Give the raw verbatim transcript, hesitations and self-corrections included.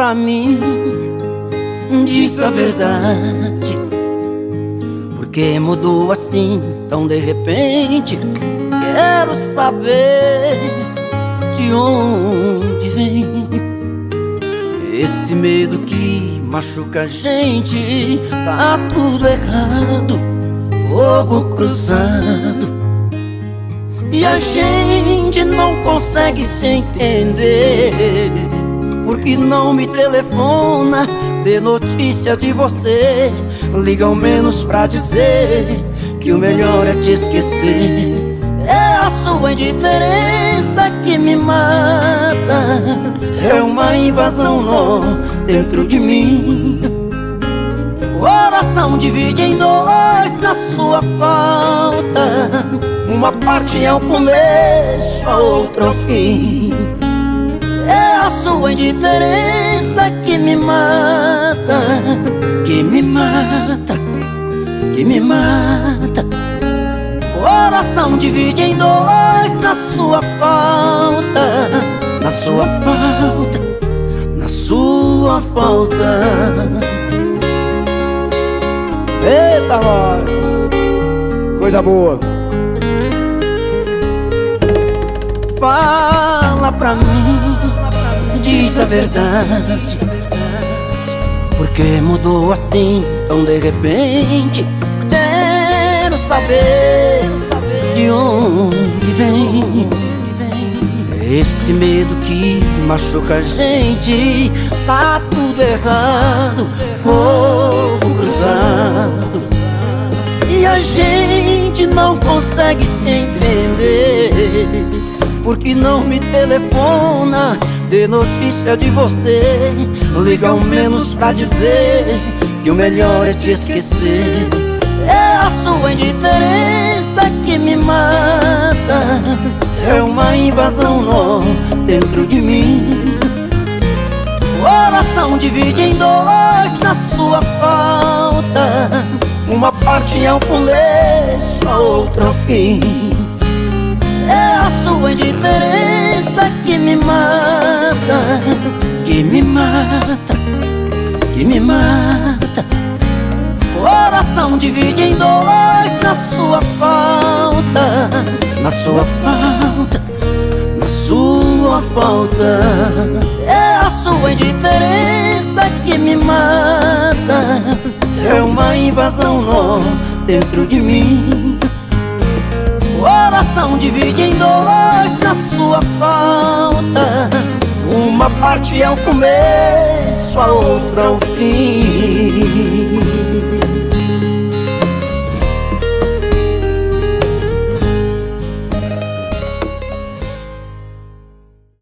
pra mim, diz a verdade. Porque mudou assim tão de repente? Quero saber de onde vem esse medo que machuca a gente. Tá tudo errado, fogo cruzado, e a gente não consegue se entender. Porque não me telefona, dê notícia de você, liga ao menos pra dizer que o melhor é te esquecer. É a sua indiferença que me mata, é uma invasão nó dentro de mim. Coração divide em dois na sua falta, uma parte é o começo, a outra é o fim. É a sua indiferença que me mata, que me mata, que me mata. Coração divide em dois na sua falta, na sua falta, na sua falta. Eita, nós! Coisa boa! Fala pra mim, diz a verdade. Porque mudou assim tão de repente? Quero saber de onde vem esse medo que machuca a gente. Tá tudo errado, fogo cruzado, e a gente não consegue se entender. Porque não me telefona, dê notícia de você, liga ao menos pra dizer que o melhor é te esquecer. É a sua indiferença que me mata, é uma invasão nó dentro de mim. Coração divide em dois na sua falta, uma parte é o começo, a outra é o fim. É a sua indiferença que me mata, que me mata, que me mata. Coração divide em dois na sua falta, na sua falta, na sua falta. É a sua indiferença que me mata, é uma invasão nó dentro de mim. Coração divide em dois na sua falta, uma parte é o começo, a outra é o fim.